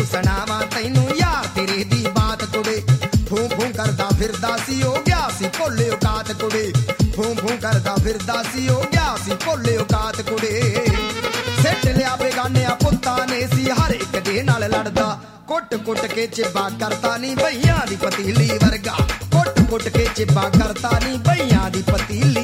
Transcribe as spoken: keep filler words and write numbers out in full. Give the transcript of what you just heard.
ਸੁਣਾਵਾਂ ਤੈਨੂੰ ਯਾਰ ਤੇਰੇ ਦੀ ਬਾਤ ਕੁੜੇ ਫੂੰ ਫੂੰ ਕਰਦਾ ਫਿਰਦਾ ਸੀ ਉਹ ਗਿਆ ਸੀ ਭੋਲੇ ਔਕਾਤ ਕੁੜੇ ਫੂੰ ਫੂੰ ਕਰਦਾ ਫਿਰਦਾ ਸੀ ਉਹ ਗਿਆ ਸੀ ਭੋਲੇ ਔਕਾਤ ਕੁੜੇ ਸਿੱਟ ਲਿਆ ਬੇਗਾਨਿਆਂ ਪੁੱਤਾਂ ਨੇ ਸੀ ਹਰ ਇੱਕ ਦੇ ਨਾਲ ਲੜਦਾ ਕੁੱਟ ਕੁੱਟ ਕੇ ਚਿੱਬਾ ਕਰਤਾ ਨੀ ਬਈਆਂ ਦੀ ਪਤੀਲੀ ਵਰਗਾ ਕੁੱਟ ਕੁੱਟ ਕੇ ਚਿੱਬਾ ਕਰਤਾ ਨੀ ਬਈਆਂ ਦੀ ਪਤੀਲੀ